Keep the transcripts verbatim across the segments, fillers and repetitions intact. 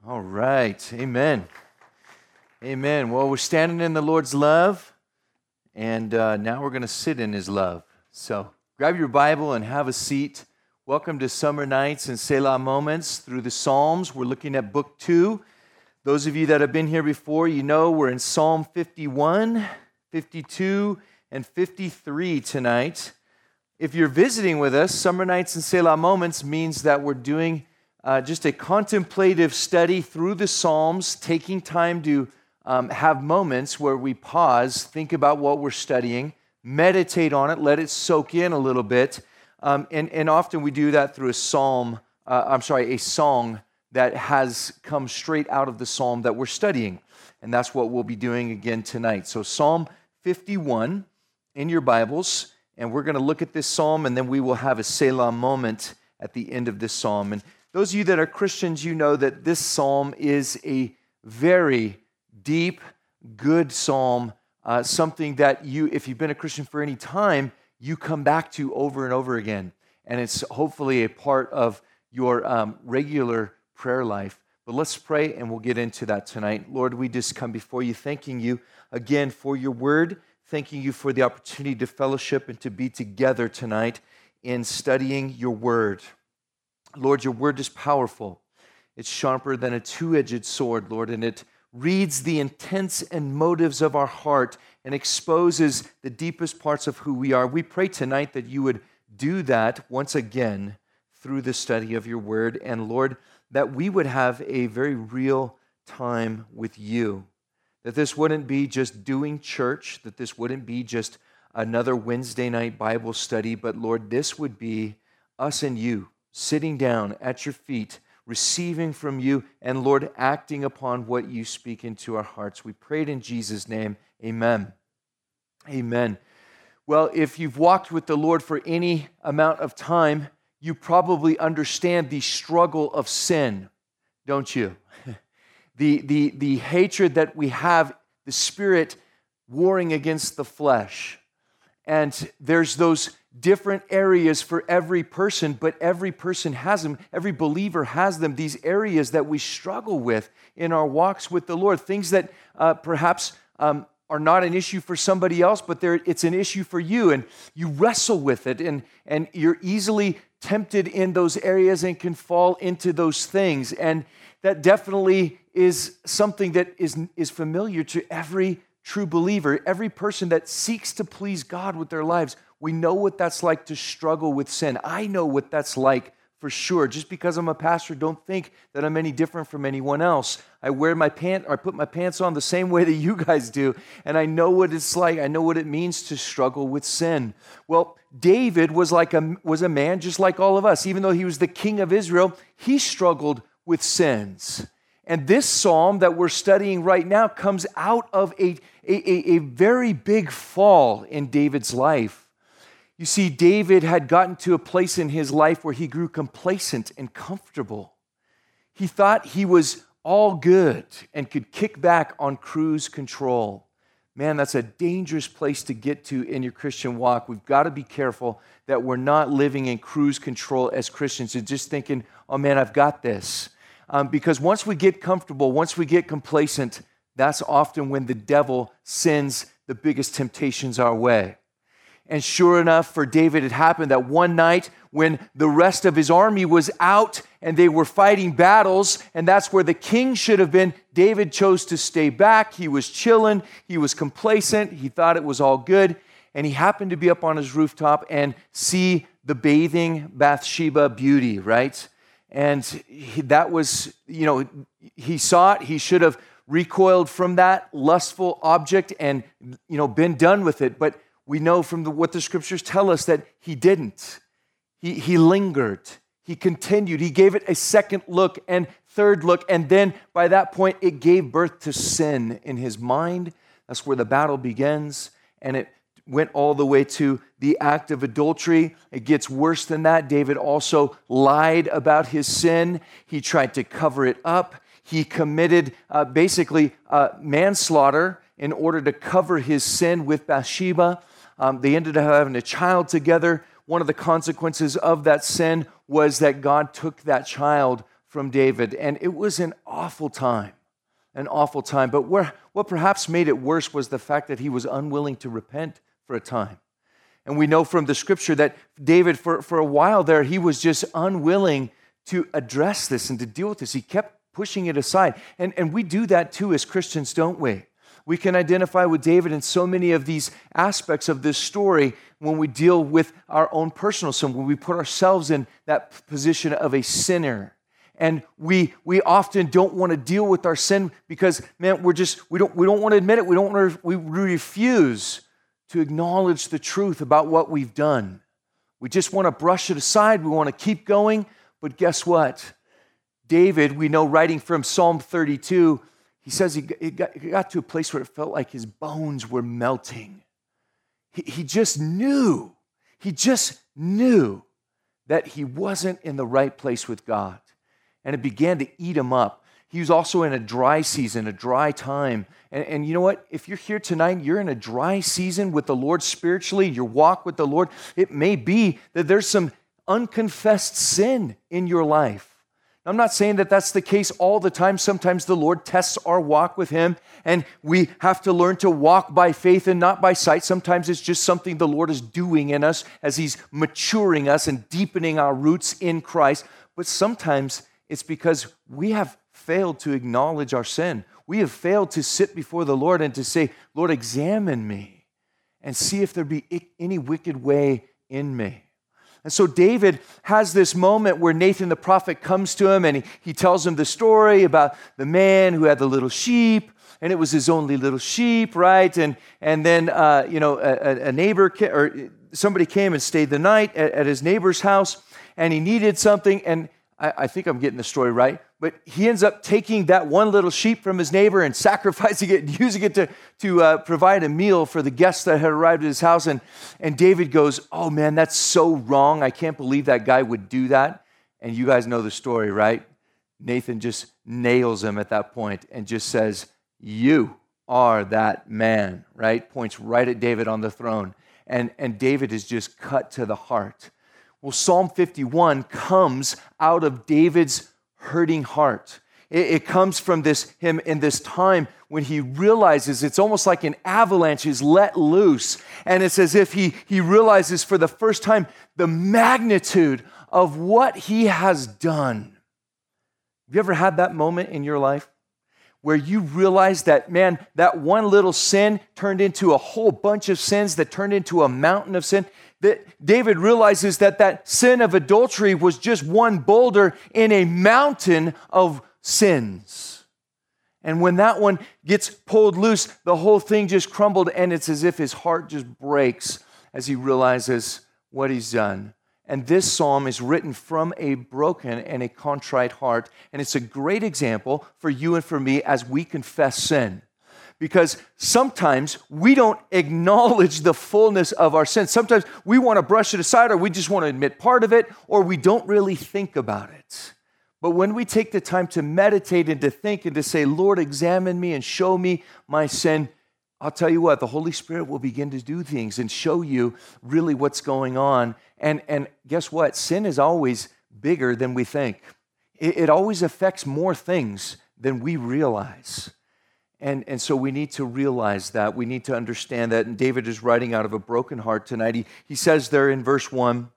All right. Amen. Amen. Well, we're standing in the Lord's love, and uh, now we're going to sit in His love. So grab your Bible and have a seat. Welcome to Summer Nights and Selah Moments through the Psalms. We're looking at Book two. Those of you that have been here before, you know we're in Psalm fifty-one, fifty-two, and fifty-three tonight. If you're visiting with us, Summer Nights and Selah Moments means that we're doing Uh, just a contemplative study through the Psalms, taking time to um, have moments where we pause, think about what we're studying, meditate on it, let it soak in a little bit. Um, and, and often we do that through a psalm, uh, I'm sorry, a song that has come straight out of the psalm that we're studying. And that's what we'll be doing again tonight. So Psalm fifty-one in your Bibles, and we're going to look at this psalm, and then we will have a Selah moment at the end of this psalm. And those of you that are Christians, you know that this psalm is a very deep, good psalm, uh, something that you, if you've been a Christian for any time, you come back to over and over again. And it's hopefully a part of your um, regular prayer life. But let's pray, and we'll get into that tonight. Lord, we just come before you, thanking you again for your word, thanking you for the opportunity to fellowship and to be together tonight in studying your word. Lord, your word is powerful. It's sharper than a two-edged sword, Lord, and it reads the intents and motives of our heart and exposes the deepest parts of who we are. We pray tonight that you would do that once again through the study of your word, and Lord, that we would have a very real time with you, that this wouldn't be just doing church, that this wouldn't be just another Wednesday night Bible study, but Lord, this would be us and you, sitting down at your feet, receiving from you, and Lord, acting upon what you speak into our hearts. We prayed in Jesus' name, amen. Amen. Well, if you've walked with the Lord for any amount of time, you probably understand the struggle of sin, don't you? The, the, the hatred that we have, the spirit warring against the flesh. And there's those different areas for every person, but every person has them. Every believer has them, these areas that we struggle with in our walks with the Lord, things that uh, perhaps um, are not an issue for somebody else, but it's an issue for you, and you wrestle with it, and, and you're easily tempted in those areas and can fall into those things. And that definitely is something that is, is familiar to every true believer, every person that seeks to please God with their lives. We know what that's like to struggle with sin. I know what that's like for sure. Just because I'm a pastor, don't think that I'm any different from anyone else. I wear my pants, or I put my pants on the same way that you guys do, and I know what it's like. I know what it means to struggle with sin. Well, David was like a was a man just like all of us. Even though he was the king of Israel, he struggled with sins. And this psalm that we're studying right now comes out of a, a, a very big fall in David's life. You see, David had gotten to a place in his life where he grew complacent and comfortable. He thought he was all good and could kick back on cruise control. Man, that's a dangerous place to get to in your Christian walk. We've got to be careful that we're not living in cruise control as Christians and just thinking, oh man, I've got this. Um, because once we get comfortable, once we get complacent, that's often when the devil sends the biggest temptations our way. And sure enough, for David, it happened that one night when the rest of his army was out and they were fighting battles, and that's where the king should have been, David chose to stay back. He was chilling. He was complacent. He thought it was all good. And he happened to be up on his rooftop and see the bathing Bathsheba beauty, right? And he, that was, you know, he saw it. He should have recoiled from that lustful object and, you know, been done with it. But we know from the, what the scriptures tell us that he didn't. He, he lingered. He continued. He gave it a second look and third look. And then by that point, it gave birth to sin in his mind. That's where the battle begins. And it went all the way to the act of adultery. It gets worse than that. David also lied about his sin. He tried to cover it up. He committed uh, basically uh, manslaughter in order to cover his sin with Bathsheba. Um, they ended up having a child together. One of the consequences of that sin was that God took that child from David. And it was an awful time, an awful time. But where, what perhaps made it worse was the fact that he was unwilling to repent for a time. And we know from the scripture that David, for, for a while there, he was just unwilling to address this and to deal with this. He kept pushing it aside. And, and we do that too as Christians, don't we? We can identify with David in so many of these aspects of this story when we deal with our own personal sin, when we put ourselves in that position of a sinner. And we we often don't want to deal with our sin because, man, we're just, we don't we don't want to admit it. We don't want to, we refuse to acknowledge the truth about what we've done. We just want to brush it aside. We want to keep going. But guess what? David, we know writing from Psalm thirty-two, he says he got, he got to a place where it felt like his bones were melting. He, he just knew, he just knew that he wasn't in the right place with God. And it began to eat him up. He was also in a dry season, a dry time. And, and you know what? If you're here tonight, you're in a dry season with the Lord spiritually, your walk with the Lord, it may be that there's some unconfessed sin in your life. I'm not saying that that's the case all the time. Sometimes the Lord tests our walk with Him, and we have to learn to walk by faith and not by sight. Sometimes it's just something the Lord is doing in us as He's maturing us and deepening our roots in Christ. But sometimes it's because we have failed to acknowledge our sin. We have failed to sit before the Lord and to say, Lord, examine me and see if there be any wicked way in me. And so David has this moment where Nathan the prophet comes to him and he, he tells him the story about the man who had the little sheep, and it was his only little sheep, right? And and then uh, you know a, a neighbor ca- or somebody came and stayed the night at, at his neighbor's house, and he needed something. And I, I think I'm getting the story right, but he ends up taking that one little sheep from his neighbor and sacrificing it and using it to, to uh, provide a meal for the guests that had arrived at his house. And, and David goes, oh man, that's so wrong. I can't believe that guy would do that. And you guys know the story, right? Nathan just nails him at that point and just says, you are that man, right? Points right at David on the throne. And, and David is just cut to the heart. Well, Psalm fifty-one comes out of David's hurting heart. It, it comes from this him in this time when he realizes it's almost like an avalanche is let loose. And it's as if he, he realizes for the first time the magnitude of what he has done. Have you ever had that moment in your life where you realize that, man, that one little sin turned into a whole bunch of sins that turned into a mountain of sin? That David realizes that that sin of adultery was just one boulder in a mountain of sins. And when that one gets pulled loose, the whole thing just crumbled, and it's as if his heart just breaks as he realizes what he's done. And this psalm is written from a broken and a contrite heart, and it's a great example for you and for me as we confess sin. Because sometimes we don't acknowledge the fullness of our sin. Sometimes we want to brush it aside, or we just want to admit part of it, or we don't really think about it. But when we take the time to meditate and to think and to say, Lord, examine me and show me my sin, I'll tell you what, the Holy Spirit will begin to do things and show you really what's going on. And, and guess what? Sin is always bigger than we think. It, it always affects more things than we realize. And, and so we need to realize that. We need to understand that. And David is writing out of a broken heart tonight. He, he says there in verse one,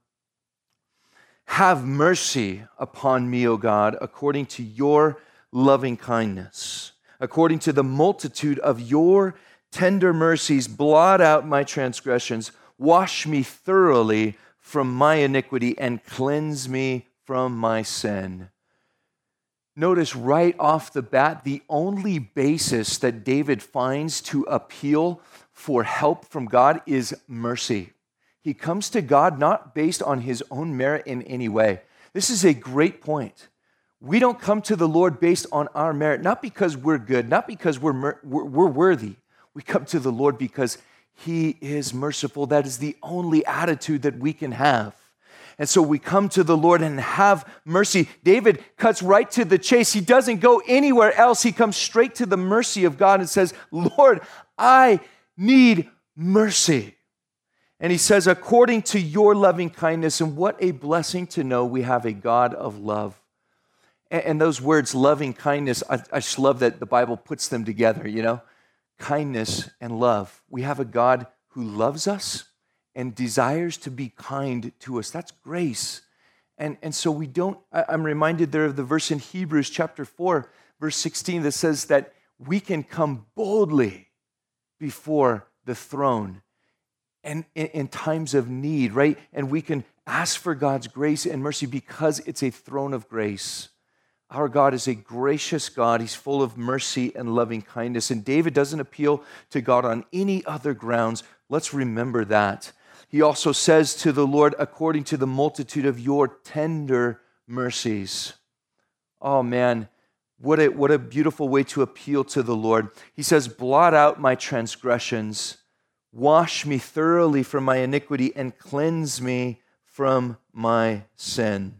have mercy upon me, O God, according to your loving kindness. According to the multitude of your tender mercies, blot out my transgressions. Wash me thoroughly from my iniquity and cleanse me from my sin. Notice right off the bat, the only basis that David finds to appeal for help from God is mercy. He comes to God not based on his own merit in any way. This is a great point. We don't come to the Lord based on our merit, not because we're good, not because we're, mer- we're, we're worthy. We come to the Lord because he is merciful. That is the only attitude that we can have. And so we come to the Lord and have mercy. David cuts right to the chase. He doesn't go anywhere else. He comes straight to the mercy of God and says, Lord, I need mercy. And he says, according to your loving kindness, and what a blessing to know we have a God of love. And, and those words, loving kindness, I, I just love that the Bible puts them together, you know? Kindness and love. We have a God who loves us and desires to be kind to us. That's grace. And, and so we don't, I, I'm reminded there of the verse in Hebrews chapter four, verse sixteen, that says that we can come boldly before the throne and in, in times of need, right? And we can ask for God's grace and mercy because it's a throne of grace. Our God is a gracious God. He's full of mercy and loving kindness. And David doesn't appeal to God on any other grounds. Let's remember that. He also says to the Lord, according to the multitude of your tender mercies. Oh man, what a, what a beautiful way to appeal to the Lord. He says, blot out my transgressions, wash me thoroughly from my iniquity, and cleanse me from my sin.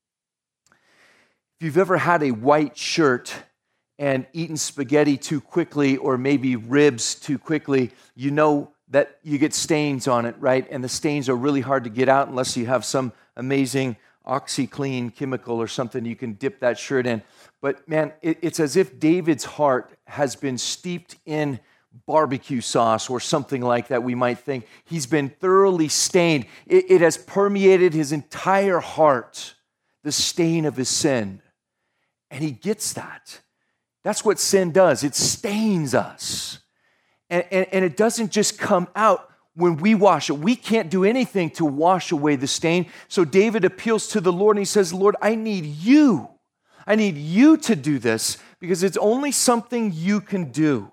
If you've ever had a white shirt and eaten spaghetti too quickly, or maybe ribs too quickly, you know that you get stains on it, right? And the stains are really hard to get out unless you have some amazing OxyClean chemical or something you can dip that shirt in. But man, it, it's as if David's heart has been steeped in barbecue sauce or something like that, we might think. He's been thoroughly stained. It, it has permeated his entire heart, the stain of his sin. And he gets that. That's what sin does. It stains us. And, and, and it doesn't just come out when we wash it. We can't do anything to wash away the stain. So David appeals to the Lord and he says, Lord, I need you. I need you to do this because it's only something you can do.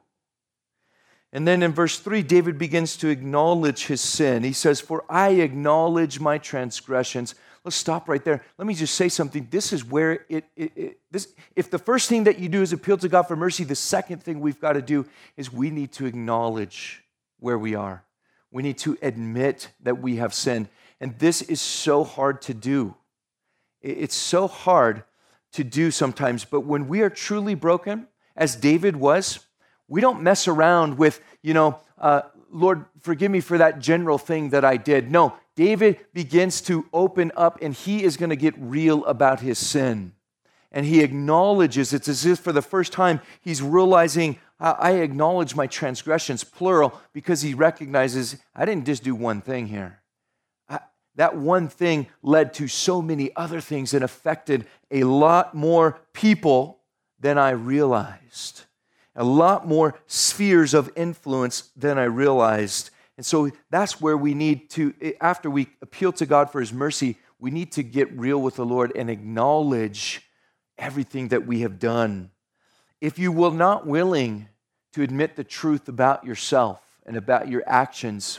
And then in verse three, David begins to acknowledge his sin. He says, for I acknowledge my transgressions. Let's stop right there. Let me just say something. This is where it, it, it this, if the first thing that you do is appeal to God for mercy, the second thing we've got to do is we need to acknowledge where we are. We need to admit that we have sinned. And this is so hard to do. It's so hard to do sometimes. But when we are truly broken, as David was, we don't mess around with, you know, uh, Lord, forgive me for that general thing that I did. No, David begins to open up and he is going to get real about his sin. And he acknowledges, it's as if for the first time he's realizing, I acknowledge my transgressions, plural, because he recognizes, I didn't just do one thing here. I, that one thing led to so many other things and affected a lot more people than I realized. A lot more spheres of influence than I realized. And so that's where we need to, after we appeal to God for his mercy, we need to get real with the Lord and acknowledge everything that we have done. If you will not willing to admit the truth about yourself and about your actions,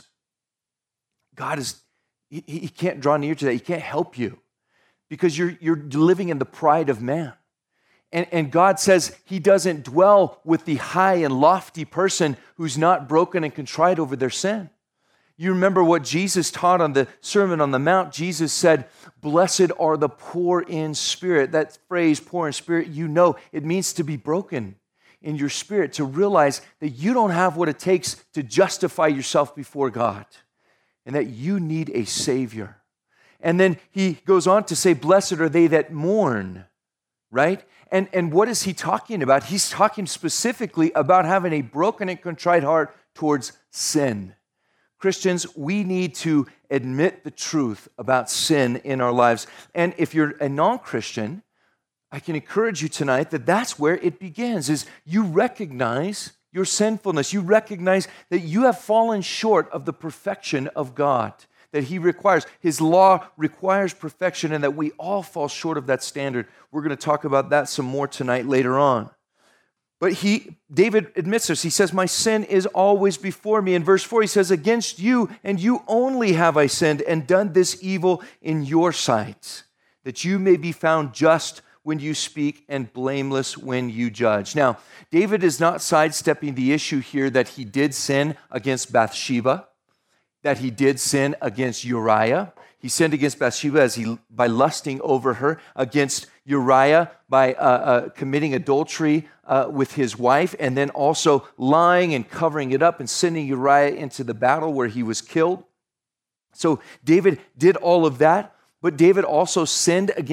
God is, he, he can't draw near to that. He can't help you because you're, you're living in the pride of man. And, and God says he doesn't dwell with the high and lofty person who's not broken and contrite over their sin. You remember what Jesus taught on the Sermon on the Mount. Jesus said, blessed are the poor in spirit. That phrase, poor in spirit, you know, it means to be broken in your spirit, to realize that you don't have what it takes to justify yourself before God and that you need a Savior. And then he goes on to say, blessed are they that mourn, right? And, and what is he talking about? He's talking specifically about having a broken and contrite heart towards sin. Christians, we need to admit the truth about sin in our lives. And if you're a non-Christian, I can encourage you tonight that that's where it begins, is you recognize your sinfulness. You recognize that you have fallen short of the perfection of God that he requires. His law requires perfection and that we all fall short of that standard. We're going to talk about that some more tonight later on. But he, David admits this. He says, my sin is always before me. In verse four, he says, against you and you only have I sinned and done this evil in your sight, that you may be found just when you speak and blameless when you judge. Now, David is not sidestepping the issue here that he did sin against Bathsheba, that he did sin against Uriah. He sinned against Bathsheba as he by lusting over her, against Uriah by uh, uh, committing adultery uh, with his wife, and then also lying and covering it up and sending Uriah into the battle where he was killed. So David did all of that, but David also sinned against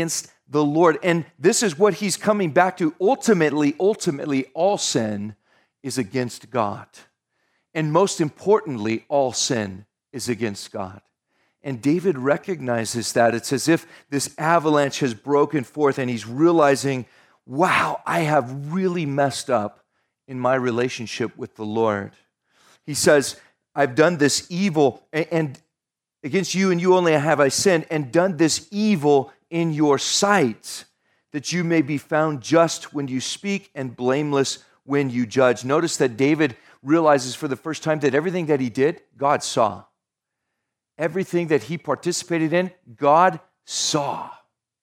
the Lord. And this is what he's coming back to. Ultimately, ultimately, all sin is against God. And most importantly, all sin is against God. And David recognizes that. It's as if this avalanche has broken forth and he's realizing, wow, I have really messed up in my relationship with the Lord. He says, I've done this evil, and against you and you only have I sinned, and done this evil in your sight, that you may be found just when you speak and blameless when you judge. Notice that David realizes for the first time that everything that he did, God saw. Everything that he participated in, God saw.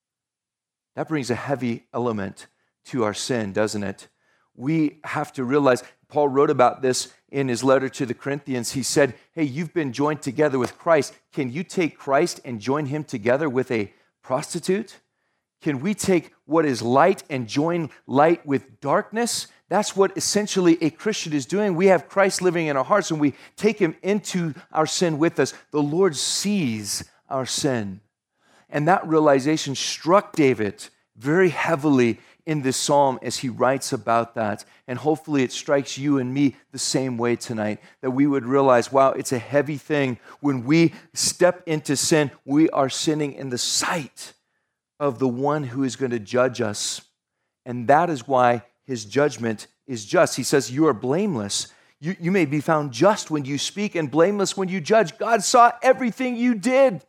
That brings a heavy element to our sin, doesn't it? We have to realize, Paul wrote about this in his letter to the Corinthians. He said, hey, you've been joined together with Christ. Can you take Christ and join him together with a prostitute? Can we take what is light and join light with darkness? That's what essentially a Christian is doing. We have Christ living in our hearts and we take him into our sin with us. The Lord sees our sin. And that realization struck David very heavily in this psalm as he writes about that. And hopefully it strikes you and me the same way tonight, that we would realize, wow, it's a heavy thing. When we step into sin, we are sinning in the sight of the one who is going to judge us. And that is why his judgment is just. He says, you are blameless. You, you may be found just when you speak and blameless when you judge. God saw everything you did.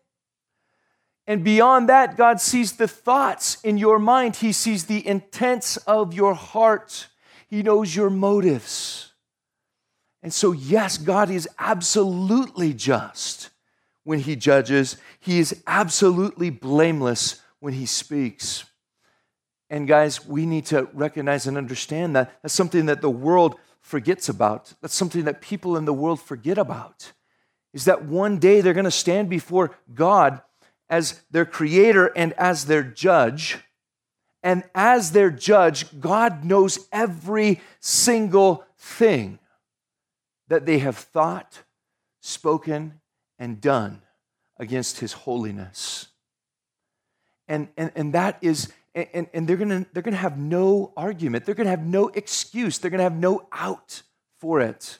And beyond that, God sees the thoughts in your mind. He sees the intents of your heart. He knows your motives. And so, yes, God is absolutely just when he judges. He is absolutely blameless when he speaks. And guys, we need to recognize and understand that that's something that the world forgets about. That's something that people in the world forget about, is that one day they're going to stand before God as their creator and as their judge. And as their judge, God knows every single thing that they have thought, spoken, and done against his holiness. And, and, and that is, and, and they're gonna, they're gonna have no argument. They're gonna have no excuse. They're gonna have no out for it.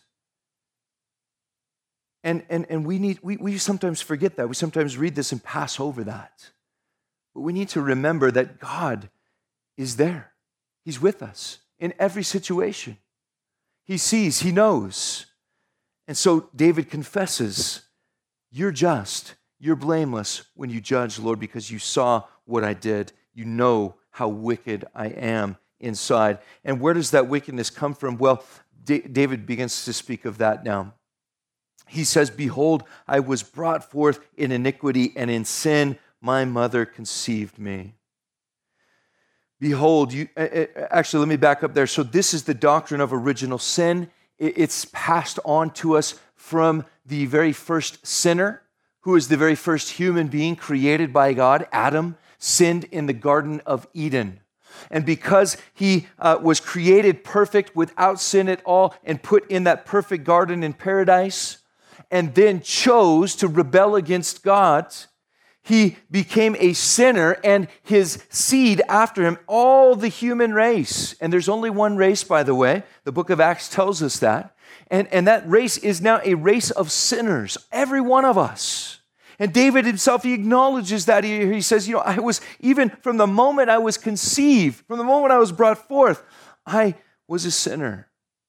And, and, and we need we, we sometimes forget that. We sometimes read this and pass over that. But we need to remember that God is there. He's with us in every situation. He sees, he knows. And so David confesses, you're just, you're blameless when you judge, Lord, because you saw what I did. You know how wicked I am inside. And where does that wickedness come from? Well, D- David begins to speak of that now. He says, behold, I was brought forth in iniquity, and in sin my mother conceived me. Behold, you, actually, let me back up there. So this is the doctrine of original sin. It's passed on to us from the very first sinner, who is the very first human being created by God. Adam sinned in the Garden of Eden. And because he uh, was created perfect without sin at all and put in that perfect garden in paradise, and then chose to rebel against God, he became a sinner, and his seed after him, all the human race. And there's only one race, by the way. The book of Acts tells us that. And, and that race is now a race of sinners, every one of us. And David himself, he acknowledges that. He, he says, you know, I was, even from the moment I was conceived, from the moment I was brought forth, I was a sinner.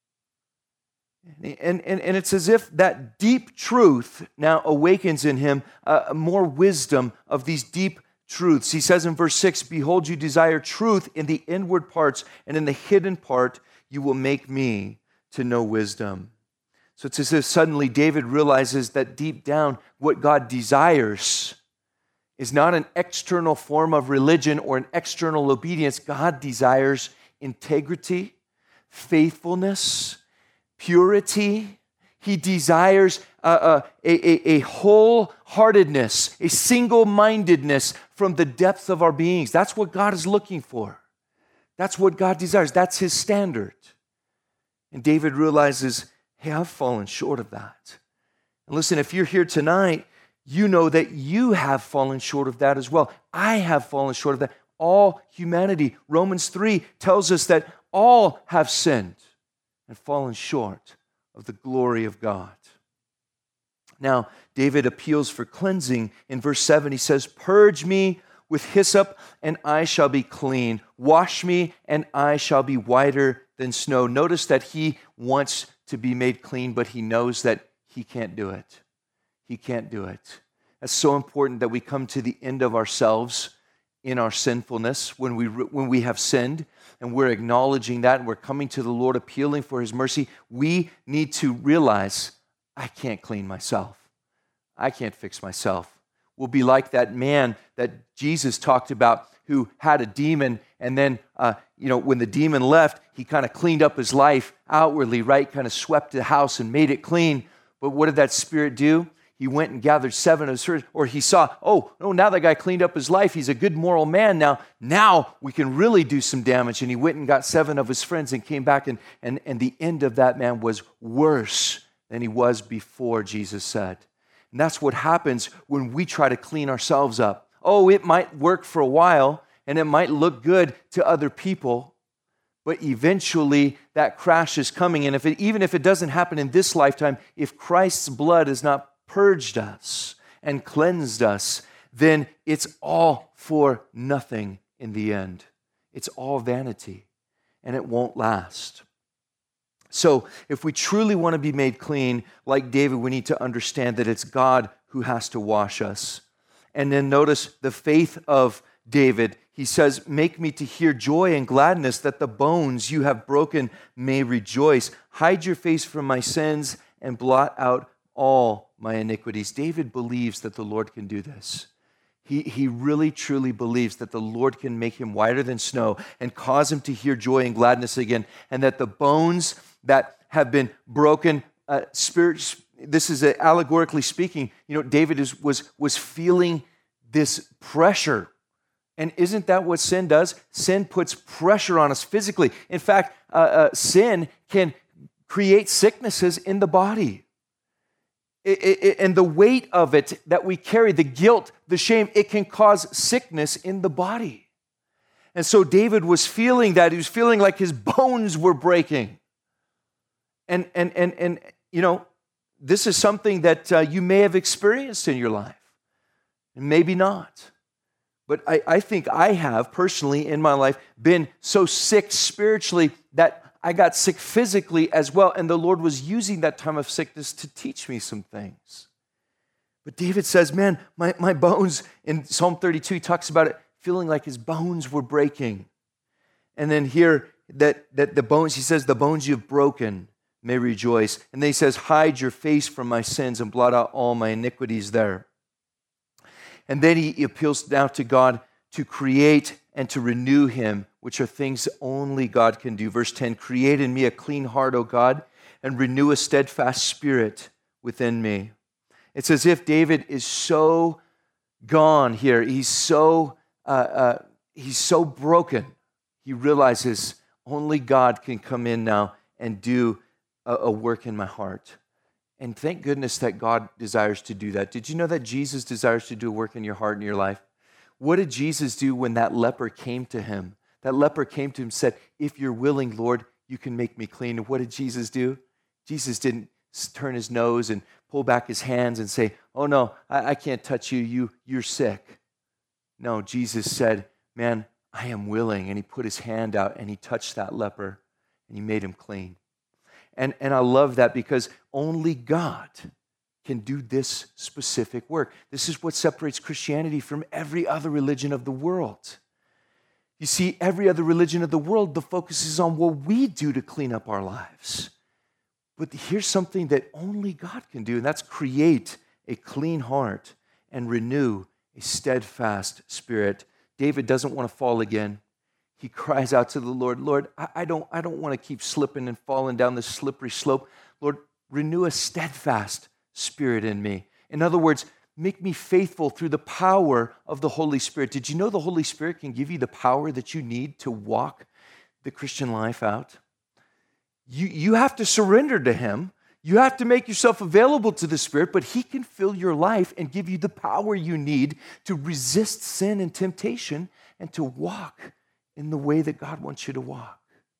And, and, and it's as if that deep truth now awakens in him uh, more wisdom of these deep truths. He says in verse six, behold, you desire truth in the inward parts, and in the hidden part you will make me to know wisdom. So it's as if suddenly David realizes that deep down what God desires is not an external form of religion or an external obedience. God desires integrity, faithfulness, purity. He desires uh, uh, a, a, a wholeheartedness, a single-mindedness from the depth of our beings. That's what God is looking for. That's what God desires. That's his standard. And David realizes, hey, I've fallen short of that. And listen, if you're here tonight, you know that you have fallen short of that as well. I have fallen short of that. all humanity. Romans three tells us that all have sinned and fallen short of the glory of God. Now, David appeals for cleansing. In verse seven, he says, "Purge me with hyssop, and I shall be clean. Wash me, and I shall be whiter than snow." Notice that he wants to be made clean, but he knows that he can't do it. He can't do it. That's so important that we come to the end of ourselves in our sinfulness when we when we have sinned, and we're acknowledging that, and we're coming to the Lord appealing for his mercy. We need to realize, I can't clean myself. I can't fix myself. We'll be like that man that Jesus talked about who had a demon, and then, uh, you know, when the demon left, he kind of cleaned up his life outwardly, right? Kind of swept the house and made it clean. But what did that spirit do? He went and gathered seven of his friends, or he saw, oh, no, now that guy cleaned up his life. He's a good moral man now. Now we can really do some damage. And he went and got seven of his friends and came back, and, and, and the end of that man was worse than he was before, Jesus said. And that's what happens when we try to clean ourselves up. Oh, it might work for a while, and it might look good to other people, but eventually that crash is coming. And if it, even if it doesn't happen in this lifetime, if Christ's blood has not purged us and cleansed us, then it's all for nothing in the end. It's all vanity, and it won't last. So if we truly want to be made clean, like David, we need to understand that it's God who has to wash us. And then notice the faith of David. He says, "Make me to hear joy and gladness, that the bones you have broken may rejoice. Hide your face from my sins and blot out all my iniquities." David believes that the Lord can do this. He, he really, truly believes that the Lord can make him whiter than snow and cause him to hear joy and gladness again, and that the bones that have been broken, uh, spirit, this is a, allegorically speaking, you know, David is, was, was feeling this pressure. And isn't that what sin does? Sin puts pressure on us physically. In fact, uh, uh, sin can create sicknesses in the body. It, it, and the weight of it that we carry, the guilt, the shame, it can cause sickness in the body. And so David was feeling that. He was feeling like his bones were breaking. And, and, and, and you know, this is something that uh, you may have experienced in your life, and maybe not. But I, I think I have personally in my life been so sick spiritually that I got sick physically as well, and the Lord was using that time of sickness to teach me some things. But David says, man, my, my bones, in Psalm thirty-two, he talks about it, feeling like his bones were breaking. And then here, that, that the bones, he says, the bones you've broken may rejoice. And then he says, hide your face from my sins and blot out all my iniquities there. And then he appeals now to God to create and to renew him, which are things only God can do. Verse ten, create in me a clean heart, O God, and renew a steadfast spirit within me. It's as if David is so gone here. He's so, uh, uh, he's so broken. He realizes only God can come in now and do a, a work in my heart. And thank goodness that God desires to do that. Did you know that Jesus desires to do a work in your heart and your life? What did Jesus do when that leper came to him? That leper came to him and said, if you're willing, Lord, you can make me clean. And what did Jesus do? Jesus didn't turn his nose and pull back his hands and say, oh no, I, I can't touch you. you. You're sick. No, Jesus said, man, I am willing. And he put his hand out and he touched that leper and he made him clean. And, and I love that because only God can do this specific work. This is what separates Christianity from every other religion of the world. You see, every other religion of the world, the focus is on what we do to clean up our lives. But here's something that only God can do, and that's create a clean heart and renew a steadfast spirit. David doesn't want to fall again. He cries out to the Lord, Lord, I, I don't, I don't want to keep slipping and falling down this slippery slope. Lord, renew a steadfast spirit in me. In other words, make me faithful through the power of the Holy Spirit. Did you know the Holy Spirit can give you the power that you need to walk the Christian life out? You, you have to surrender to him. You have to make yourself available to the Spirit, but he can fill your life and give you the power you need to resist sin and temptation and to walk in the way that God wants you to walk.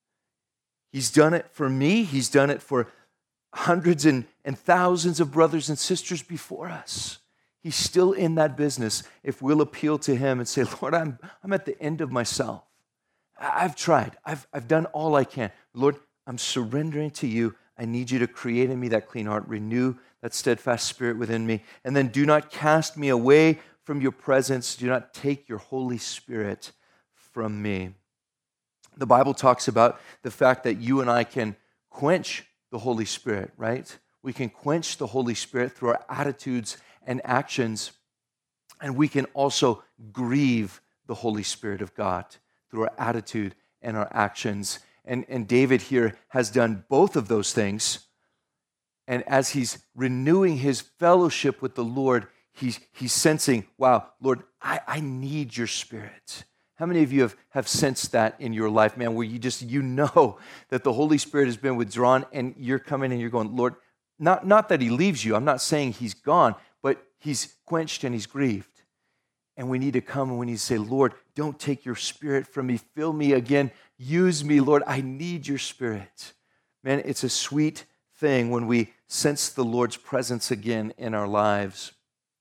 He's done it for me. He's done it for hundreds and, and thousands of brothers and sisters before us. He's still in that business if we'll appeal to him and say, Lord, I'm, I'm at the end of myself. I've tried. I've, I've done all I can. Lord, I'm surrendering to you. I need you to create in me that clean heart, renew that steadfast spirit within me, and then do not cast me away from your presence. Do not take your Holy Spirit from me. The Bible talks about the fact that you and I can quench the Holy Spirit, right? We can quench the Holy Spirit through our attitudes and actions, and we can also grieve the Holy Spirit of God through our attitude and our actions. And, and David here has done both of those things, and as he's renewing his fellowship with the Lord, he's, he's sensing, wow, Lord, I, I need your Spirit. How many of you have, have sensed that in your life, man, where you just, you know that the Holy Spirit has been withdrawn and you're coming and you're going, Lord, not, not that he leaves you. I'm not saying he's gone, but he's quenched and he's grieved. And we need to come and we need to say, Lord, don't take your Spirit from me. Fill me again. Use me, Lord. I need your Spirit. Man, it's a sweet thing when we sense the Lord's presence again in our lives.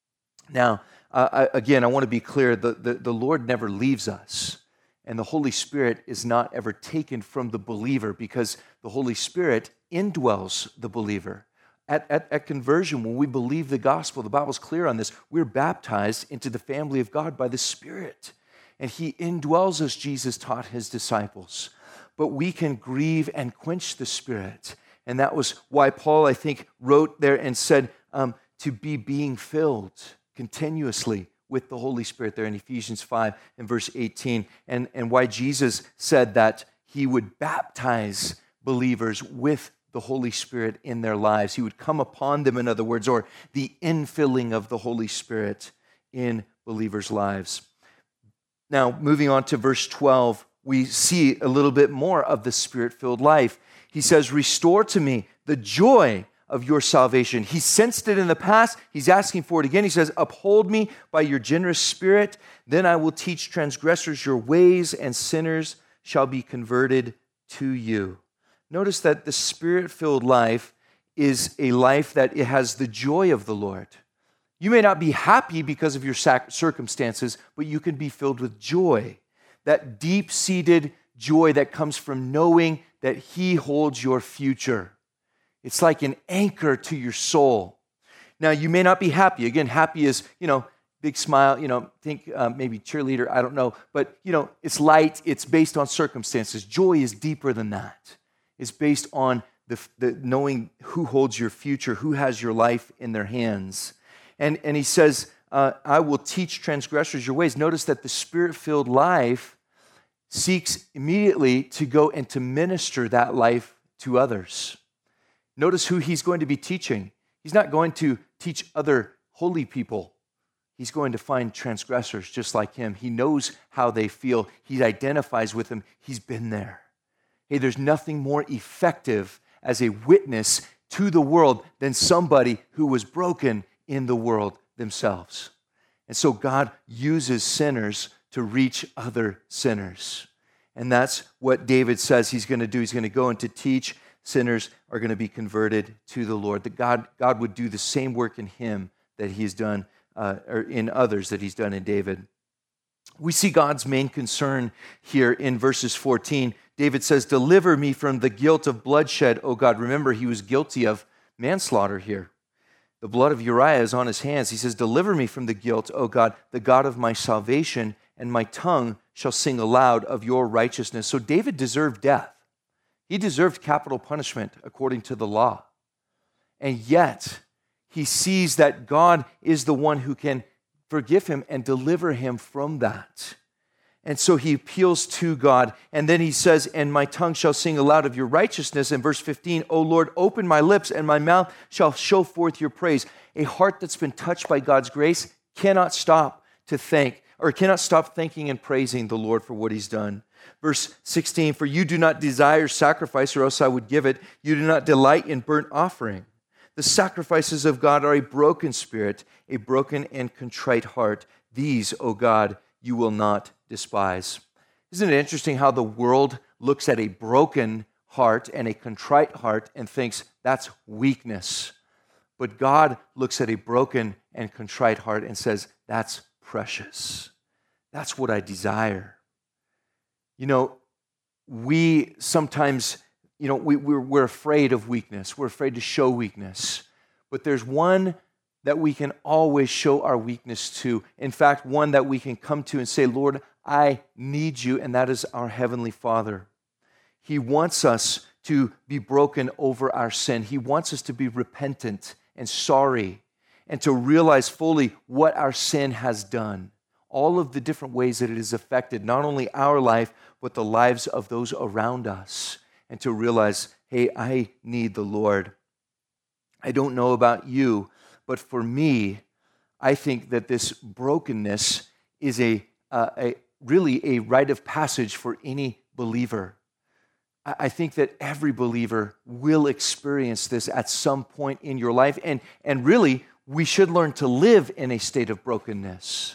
Now, Uh, I, again, I want to be clear, the, the, the Lord never leaves us, and the Holy Spirit is not ever taken from the believer because the Holy Spirit indwells the believer. At, at, at conversion, when we believe the gospel, the Bible's clear on this, we're baptized into the family of God by the Spirit, and he indwells us, Jesus taught his disciples. But we can grieve and quench the Spirit, and that was why Paul, I think, wrote there and said um, to be being filled continuously with the Holy Spirit there in Ephesians five and verse eighteen, and, and why Jesus said that he would baptize believers with the Holy Spirit in their lives. He would come upon them, in other words, or the infilling of the Holy Spirit in believers' lives. Now, moving on to verse twelve, we see a little bit more of the Spirit-filled life. He says, restore to me the joy of your salvation. He sensed it in the past. He's asking for it again. He says, uphold me by your generous spirit. Then I will teach transgressors your ways, and sinners shall be converted to you. Notice that the Spirit-filled life is a life that it has the joy of the Lord. You may not be happy because of your circumstances, but you can be filled with joy. That deep-seated joy that comes from knowing that he holds your future. It's like an anchor to your soul. Now, you may not be happy. Again, happy is, you know, big smile, you know, think uh, maybe cheerleader, I don't know. But, you know, it's light. It's based on circumstances. Joy is deeper than that. It's based on the, the knowing who holds your future, who has your life in their hands. And, and he says, uh, I will teach transgressors your ways. Notice that the Spirit-filled life seeks immediately to go and to minister that life to others. Notice who he's going to be teaching. He's not going to teach other holy people. He's going to find transgressors just like him. He knows how they feel. He identifies with them. He's been there. Hey, there's nothing more effective as a witness to the world than somebody who was broken in the world themselves. And so God uses sinners to reach other sinners. And that's what David says he's going to do. He's going to go and to teach. Sinners are going to be converted to the Lord. That God, God would do the same work in him that he's done, uh, or in others that he's done in David. We see God's main concern here in verses fourteen. David says, deliver me from the guilt of bloodshed, O God. Remember, he was guilty of manslaughter here. The blood of Uriah is on his hands. He says, deliver me from the guilt, O God, the God of my salvation, and my tongue shall sing aloud of your righteousness. So David deserved death. He deserved capital punishment according to the law. And yet, he sees that God is the one who can forgive him and deliver him from that. And so he appeals to God. And then he says, and my tongue shall sing aloud of your righteousness. In verse fifteen, O Lord, open my lips, and my mouth shall show forth your praise. A heart that's been touched by God's grace cannot stop to thank, or cannot stop thanking and praising the Lord for what he's done. Verse sixteen, for you do not desire sacrifice, or else I would give it. You do not delight in burnt offering. The sacrifices of God are a broken spirit, a broken and contrite heart. These, O God, you will not despise. Isn't it interesting how the world looks at a broken heart and a contrite heart and thinks that's weakness? But God looks at a broken and contrite heart and says, that's precious. That's what I desire. You know, we sometimes, you know, we, we're, we're afraid of weakness. We're afraid to show weakness. But there's one that we can always show our weakness to. In fact, one that we can come to and say, Lord, I need you, and that is our Heavenly Father. He wants us to be broken over our sin. He wants us to be repentant and sorry and to realize fully what our sin has done. All of the different ways that it has affected not only our life, but the lives of those around us. And to realize, hey, I need the Lord. I don't know about you, but for me, I think that this brokenness is a, uh, a really a rite of passage for any believer. I, I think that every believer will experience this at some point in your life. And, and really, we should learn to live in a state of brokenness.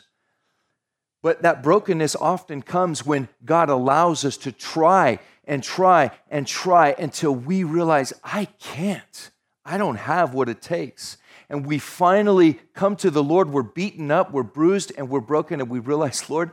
But that brokenness often comes when God allows us to try and try and try until we realize, I can't. I don't have what it takes. And we finally come to the Lord. We're beaten up, we're bruised, and we're broken. And we realize, Lord,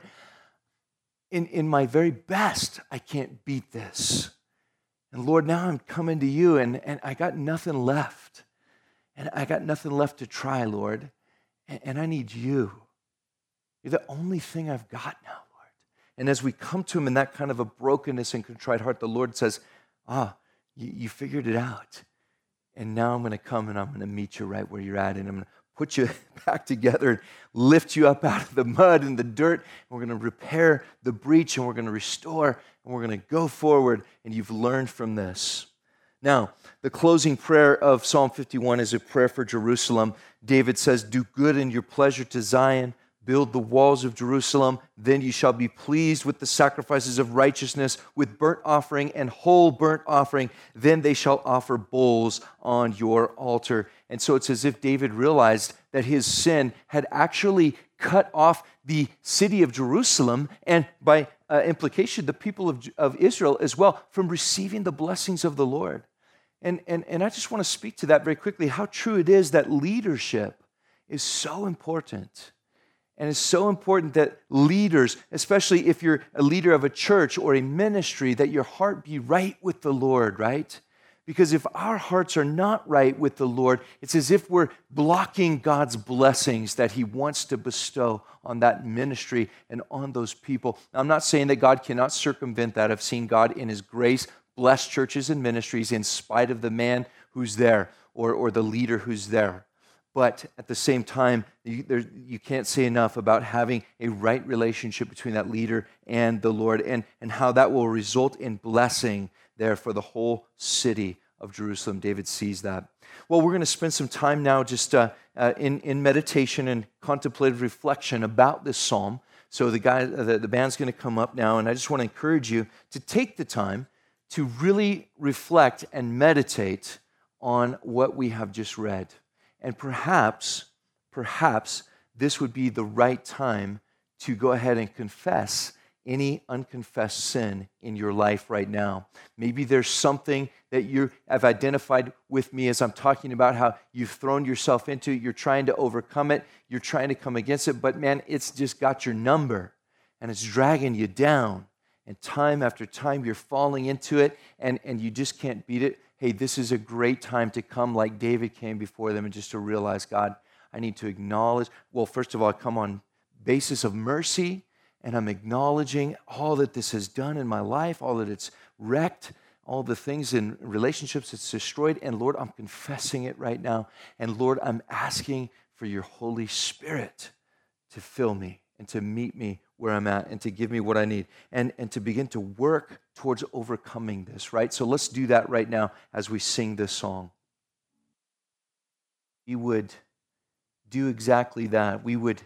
in, in my very best, I can't beat this. And Lord, now I'm coming to you, and, and I got nothing left. And I got nothing left to try, Lord. And, and I need you. You're the only thing I've got now, Lord. And as we come to him in that kind of a brokenness and contrite heart, the Lord says, ah, you, you figured it out. And now I'm going to come and I'm going to meet you right where you're at. And I'm going to put you back together and lift you up out of the mud and the dirt. And we're going to repair the breach and we're going to restore and we're going to go forward. And you've learned from this. Now, the closing prayer of Psalm fifty-one is a prayer for Jerusalem. David says, do good in your pleasure to Zion. Build the walls of Jerusalem, then you shall be pleased with the sacrifices of righteousness, with burnt offering and whole burnt offering. Then they shall offer bulls on your altar. And so it's as if David realized that his sin had actually cut off the city of Jerusalem, and by uh, implication, the people of, of Israel as well, from receiving the blessings of the Lord. And, and, and I just want to speak to that very quickly, how true it is that leadership is so important. And it's so important that leaders, especially if you're a leader of a church or a ministry, that your heart be right with the Lord, right? Because if our hearts are not right with the Lord, it's as if we're blocking God's blessings that he wants to bestow on that ministry and on those people. Now, I'm not saying that God cannot circumvent that. I've seen God in his grace bless churches and ministries in spite of the man who's there or, or the leader who's there. But at the same time, you, there, you can't say enough about having a right relationship between that leader and the Lord, and, and how that will result in blessing there for the whole city of Jerusalem. David sees that. Well, we're going to spend some time now just uh, uh, in, in meditation and contemplative reflection about this psalm. So the guy, the, the band's going to come up now, and I just want to encourage you to take the time to really reflect and meditate on what we have just read. And perhaps, perhaps this would be the right time to go ahead and confess any unconfessed sin in your life right now. Maybe there's something that you have identified with me as I'm talking about how you've thrown yourself into it. You're trying to overcome it. You're trying to come against it. But man, it's just got your number and it's dragging you down. And time after time, you're falling into it and, and you just can't beat it. Hey, this is a great time to come like David came before them and just to realize, God, I need to acknowledge. Well, first of all, I come on basis of mercy, and I'm acknowledging all that this has done in my life, all that it's wrecked, all the things in relationships it's destroyed. And Lord, I'm confessing it right now. And Lord, I'm asking for your Holy Spirit to fill me and to meet me where I'm at and to give me what I need and, and to begin to work towards overcoming this, right? So let's do that right now as we sing this song. We would do exactly that. We would,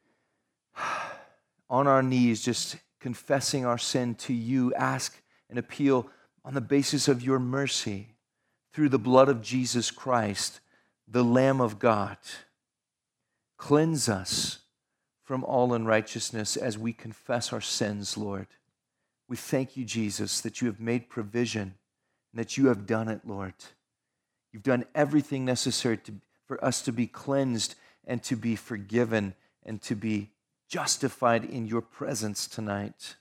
on our knees, just confessing our sin to you, ask and appeal on the basis of your mercy through the blood of Jesus Christ, the Lamb of God. Cleanse us from all unrighteousness as we confess our sins, Lord. We thank you, Jesus, that you have made provision and that you have done it, Lord. You've done everything necessary to, for us to be cleansed and to be forgiven and to be justified in your presence tonight.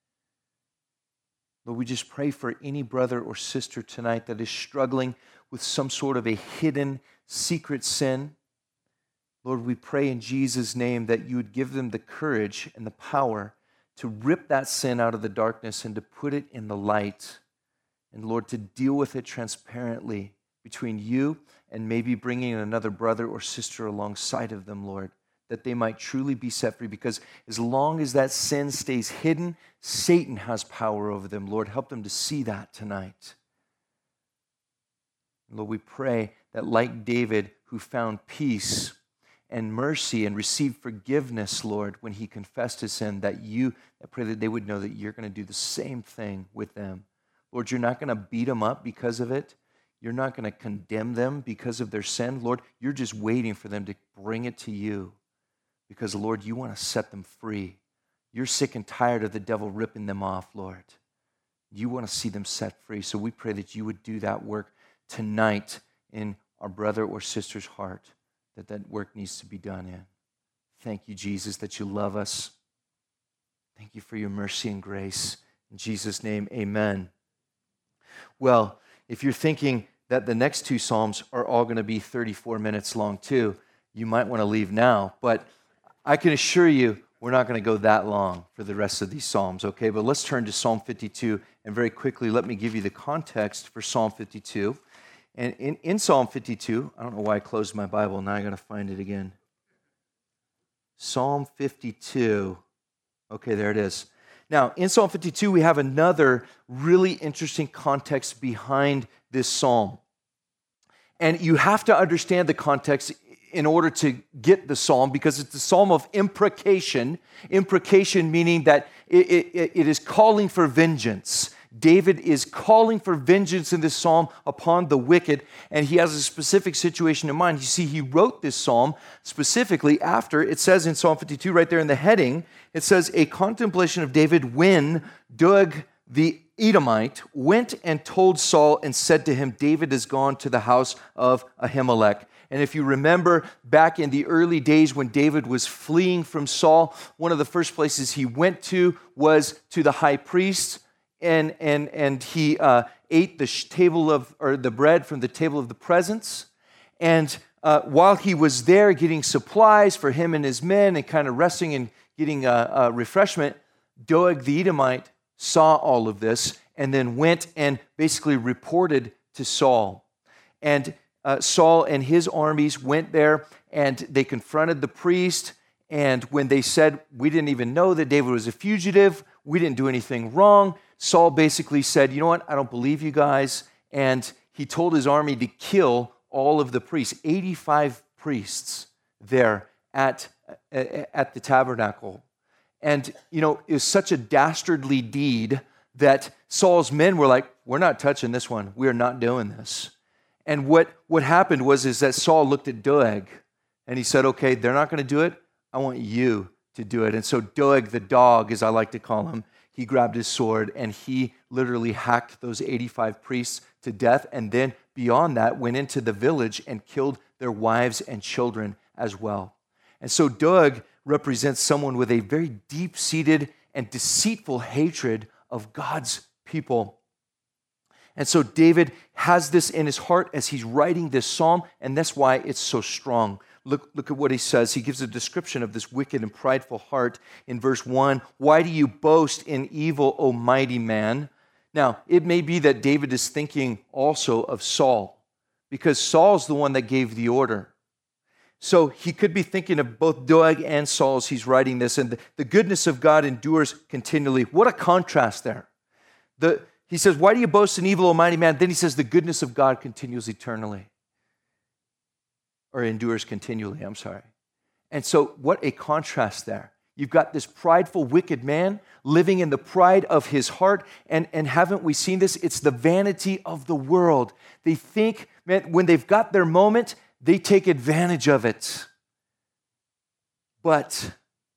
Lord, we just pray for any brother or sister tonight that is struggling with some sort of a hidden, secret sin. Lord, we pray in Jesus' name that you would give them the courage and the power to rip that sin out of the darkness and to put it in the light. And Lord, to deal with it transparently between you and maybe bringing another brother or sister alongside of them, Lord, that they might truly be set free. Because as long as that sin stays hidden, Satan has power over them. Lord, help them to see that tonight. Lord, we pray that like David, who found peace and mercy and received forgiveness, Lord, when he confessed his sin, that you, I pray that they would know that you're going to do the same thing with them. Lord, you're not going to beat them up because of it. You're not going to condemn them because of their sin. Lord, you're just waiting for them to bring it to you because, Lord, you want to set them free. You're sick and tired of the devil ripping them off, Lord. You want to see them set free. So we pray that you would do that work tonight in our brother or sister's heart, that that work needs to be done in. Thank you, Jesus, that you love us. Thank you for your mercy and grace. In Jesus' name, amen. Well, if you're thinking that the next two Psalms are all going to be thirty-four minutes long too, you might want to leave now. But I can assure you, we're not going to go that long for the rest of these Psalms, okay? But let's turn to Psalm fifty-two, and very quickly, let me give you the context for Psalm fifty-two. And in, in Psalm fifty-two, I don't know why I closed my Bible, now I got to find it again. Psalm fifty-two. Okay, there it is. Now, in Psalm fifty-two, we have another really interesting context behind this psalm. And you have to understand the context in order to get the psalm, because it's a psalm of imprecation. Imprecation meaning that it, it, it is calling for vengeance. David is calling for vengeance in this psalm upon the wicked, and he has a specific situation in mind. You see, he wrote this psalm specifically after, it says in Psalm fifty-two, right there in the heading, it says, a contemplation of David when Doeg the Edomite went and told Saul and said to him, David is gone to the house of Ahimelech. And if you remember back in the early days when David was fleeing from Saul, one of the first places he went to was to the high priest, and and and he uh, ate the table of or the bread from the table of the presence. And uh, while he was there getting supplies for him and his men and kind of resting and getting uh, uh, refreshment, Doeg the Edomite saw all of this and then went and basically reported to Saul. And uh, Saul and his armies went there and they confronted the priest. And when they said, we didn't even know that David was a fugitive, we didn't do anything wrong, Saul basically said, you know what, I don't believe you guys. And he told his army to kill all of the priests, eighty-five priests there at, at the tabernacle. And, you know, it was such a dastardly deed that Saul's men were like, we're not touching this one. We're not doing this. And what, what happened was is that Saul looked at Doeg and he said, okay, they're not going to do it. I want you to do it. And so Doeg, the dog, as I like to call him, he grabbed his sword and he literally hacked those eighty-five priests to death. And then beyond that, went into the village and killed their wives and children as well. And so Doeg represents someone with a very deep-seated and deceitful hatred of God's people. And so David has this in his heart as he's writing this psalm, and that's why it's so strong. Look, look at what he says. He gives a description of this wicked and prideful heart in verse one. Why do you boast in evil, O mighty man? Now, it may be that David is thinking also of Saul, because Saul's the one that gave the order. So he could be thinking of both Doeg and Saul as he's writing this, and the, the goodness of God endures continually. What a contrast there. The, he says, why do you boast in evil, O mighty man? Then he says, the goodness of God continues eternally. Or endures continually, I'm sorry. And so what a contrast there. You've got this prideful, wicked man living in the pride of his heart. And, and haven't we seen this? It's the vanity of the world. They think, man, when they've got their moment, they take advantage of it. But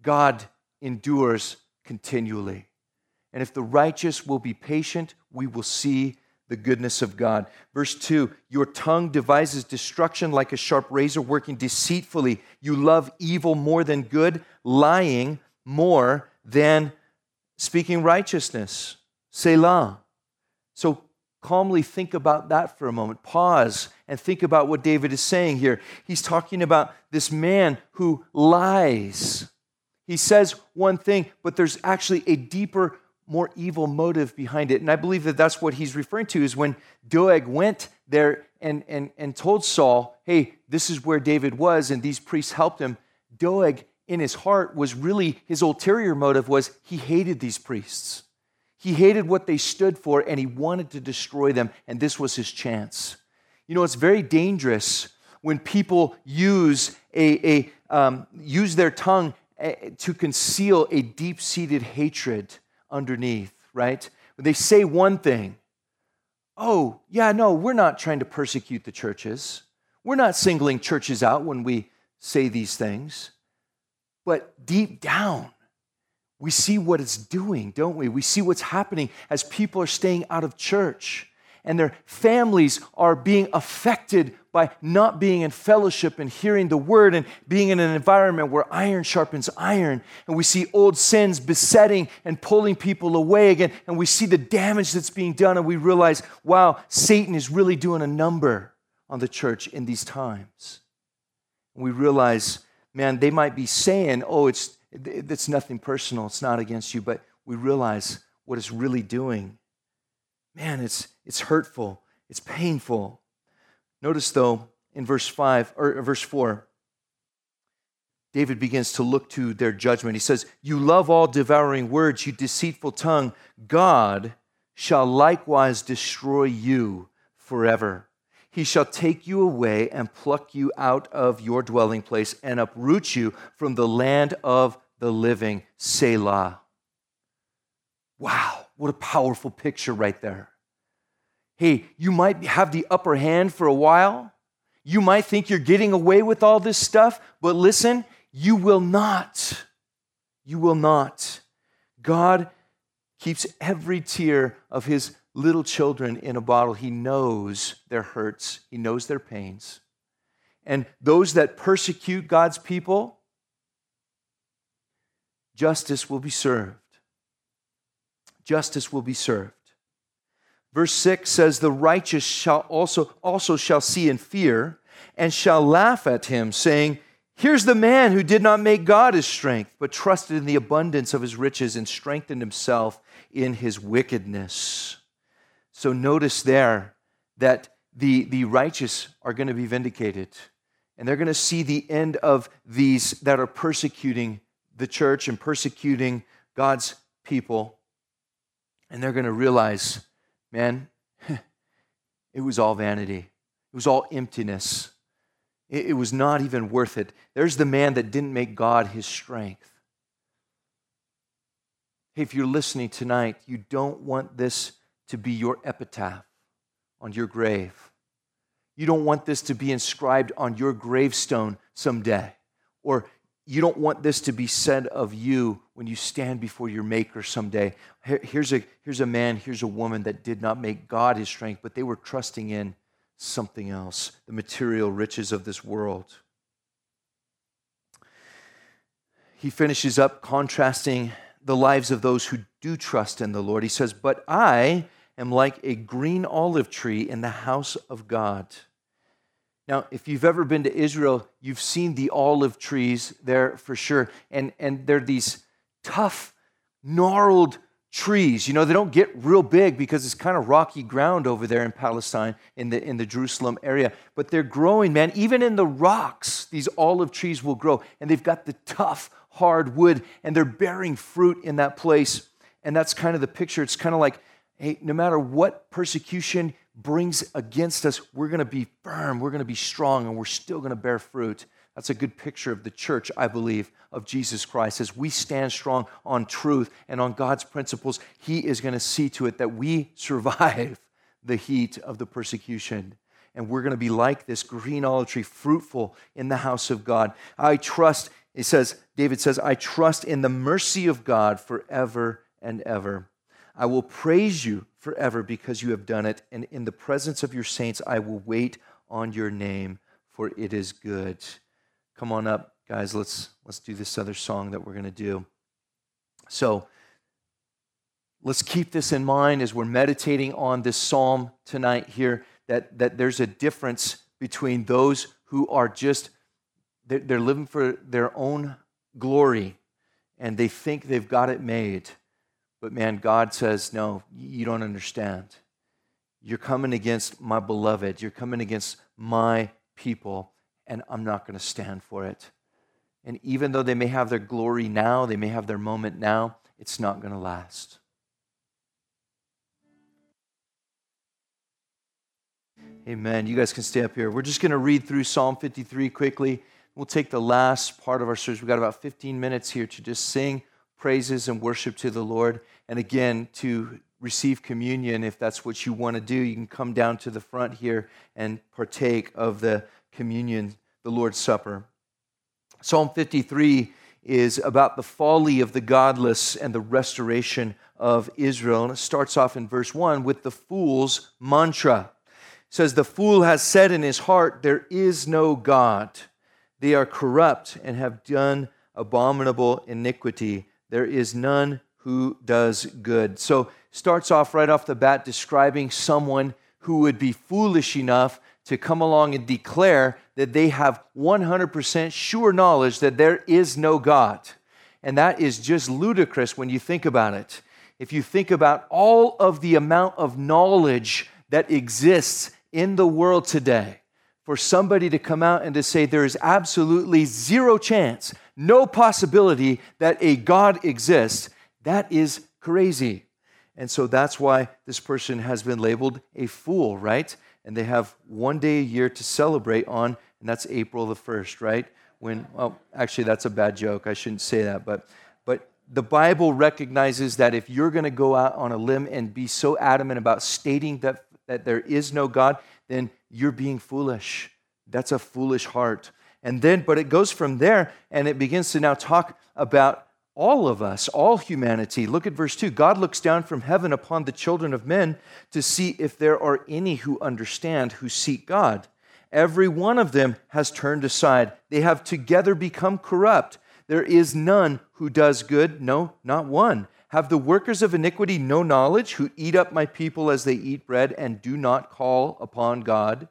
God endures continually. And if the righteous will be patient, we will see the goodness of God. Verse two, your tongue devises destruction like a sharp razor, working deceitfully. You love evil more than good, lying more than speaking righteousness. Selah. So calmly think about that for a moment. Pause and think about what David is saying here. He's talking about this man who lies. He says one thing, but there's actually a deeper, more evil motive behind it. And I believe that that's what he's referring to, is when Doeg went there and, and, and told Saul, hey, this is where David was, and these priests helped him. Doeg, in his heart, was really, his ulterior motive was he hated these priests. He hated what they stood for, and he wanted to destroy them, and this was his chance. You know, it's very dangerous when people use a, a um, use their tongue to conceal a deep-seated hatred underneath, right? When they say one thing, oh, yeah, no, we're not trying to persecute the churches. We're not singling churches out when we say these things. But deep down, we see what it's doing, don't we? We see what's happening as people are staying out of church and their families are being affected by not being in fellowship and hearing the word and being in an environment where iron sharpens iron. And we see old sins besetting and pulling people away again. And we see the damage that's being done, and we realize, wow, Satan is really doing a number on the church in these times. And we realize, man, they might be saying, oh, it's it's nothing personal, it's not against you, but we realize what it's really doing. Man, it's it's hurtful, it's painful. Notice, though, in verse five or verse four, David begins to look to their judgment. He says, you love all devouring words, you deceitful tongue. God shall likewise destroy you forever. He shall take you away and pluck you out of your dwelling place and uproot you from the land of the living. Selah. Wow, what a powerful picture right there. Hey, you might have the upper hand for a while. You might think you're getting away with all this stuff, but listen, you will not. You will not. God keeps every tear of his little children in a bottle. He knows their hurts. He knows their pains. And those that persecute God's people, justice will be served. Justice will be served. Verse six says, the righteous shall also, also shall see and fear, and shall laugh at him, saying, here's the man who did not make God his strength, but trusted in the abundance of his riches and strengthened himself in his wickedness. So notice there that the, the righteous are going to be vindicated, and they're going to see the end of these that are persecuting the church and persecuting God's people, and they're going to realize, man, it was all vanity. It was all emptiness. It, it was not even worth it. There's the man that didn't make God his strength. Hey, if you're listening tonight, you don't want this to be your epitaph on your grave. You don't want this to be inscribed on your gravestone someday. Or you don't want this to be said of you when you stand before your Maker someday. Here's a, here's a man, here's a woman that did not make God his strength, but they were trusting in something else, the material riches of this world. He finishes up contrasting the lives of those who do trust in the Lord. He says, but I am like a green olive tree in the house of God. Now, if you've ever been to Israel, you've seen the olive trees there for sure. And, and they're these tough, gnarled trees. You know, they don't get real big because it's kind of rocky ground over there in Palestine, in the, in the Jerusalem area. But they're growing, man. Even in the rocks, these olive trees will grow. And they've got the tough, hard wood, and they're bearing fruit in that place. And that's kind of the picture. It's kind of like, hey, no matter what persecution brings against us, we're going to be firm, we're going to be strong, and we're still going to bear fruit. That's a good picture of the church, I believe, of Jesus Christ. As we stand strong on truth and on God's principles, he is going to see to it that we survive the heat of the persecution. And we're going to be like this green olive tree, fruitful in the house of God. I trust He says, David says, I trust in the mercy of God forever and ever. I will praise you forever because you have done it, and in the presence of your saints I will wait on your name, for it is good. Come on up, guys. Let's let's do this other song that we're going to do. So let's keep this in mind as we're meditating on this psalm tonight here, that, that there's a difference between those who are just, they're, they're living for their own glory, and they think they've got it made. But man, God says, no, you don't understand. You're coming against my beloved. You're coming against my people, and I'm not going to stand for it. And even though they may have their glory now, they may have their moment now, it's not going to last. Amen. You guys can stay up here. We're just going to read through Psalm fifty-three quickly. We'll take the last part of our service. We've got about fifteen minutes here to just sing praises and worship to the Lord. And again, to receive communion, if that's what you want to do, you can come down to the front here and partake of the communion, the Lord's Supper. Psalm fifty-three is about the folly of the godless and the restoration of Israel. And it starts off in verse one with the fool's mantra. It says, the fool has said in his heart, there is no God. They are corrupt and have done abominable iniquity. There is none who does good. So starts off right off the bat describing someone who would be foolish enough to come along and declare that they have one hundred percent sure knowledge that there is no God. And that is just ludicrous when you think about it. If you think about all of the amount of knowledge that exists in the world today, for somebody to come out and to say there is absolutely zero chance, no possibility that a God exists, that is crazy. And so that's why this person has been labeled a fool, right? And they have one day a year to celebrate on, and that's April the first, right? When, well, actually that's a bad joke. I shouldn't say that, but but the Bible recognizes that if you're going to go out on a limb and be so adamant about stating that, that there is no God, then you're being foolish. That's a foolish heart. And then, but it goes from there, and it begins to now talk about all of us, all humanity. Look at verse two. God looks down from heaven upon the children of men to see if there are any who understand, who seek God. Every one of them has turned aside. They have together become corrupt. There is none who does good, no, not one. Have the workers of iniquity no knowledge, who eat up my people as they eat bread and do not call upon God?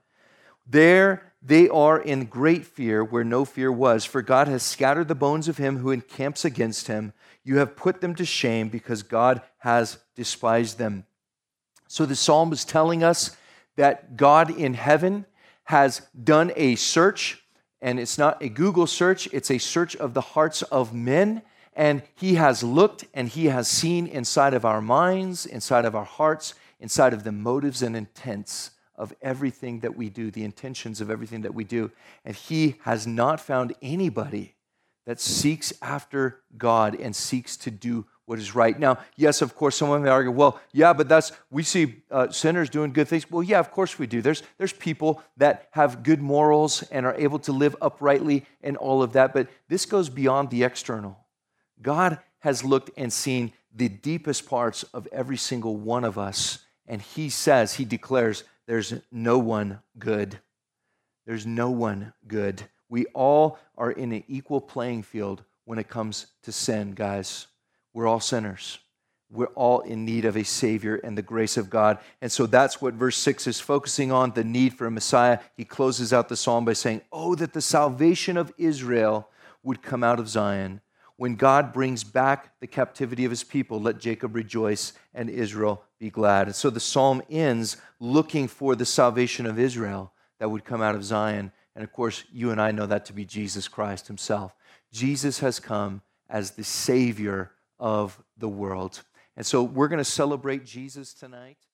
There they are in great fear where no fear was, for God has scattered the bones of him who encamps against him. You have put them to shame because God has despised them. So the psalm is telling us that God in heaven has done a search, and it's not a Google search, it's a search of the hearts of men, and he has looked and he has seen inside of our minds, inside of our hearts, inside of the motives and intents of everything that we do, the intentions of everything that we do. And he has not found anybody that seeks after God and seeks to do what is right. Now, yes, of course, someone may argue, well, yeah, but that's, we see uh, sinners doing good things. Well, yeah, of course we do. There's, there's people that have good morals and are able to live uprightly and all of that, but this goes beyond the external. God has looked and seen the deepest parts of every single one of us, and he says, he declares, there's no one good. There's no one good. We all are in an equal playing field when it comes to sin, guys. We're all sinners. We're all in need of a Savior and the grace of God. And so that's what verse six is focusing on, the need for a Messiah. He closes out the psalm by saying, oh, that the salvation of Israel would come out of Zion. When God brings back the captivity of his people, let Jacob rejoice and Israel be glad. And so the psalm ends looking for the salvation of Israel that would come out of Zion. And of course, you and I know that to be Jesus Christ himself. Jesus has come as the Savior of the world. And so we're going to celebrate Jesus tonight.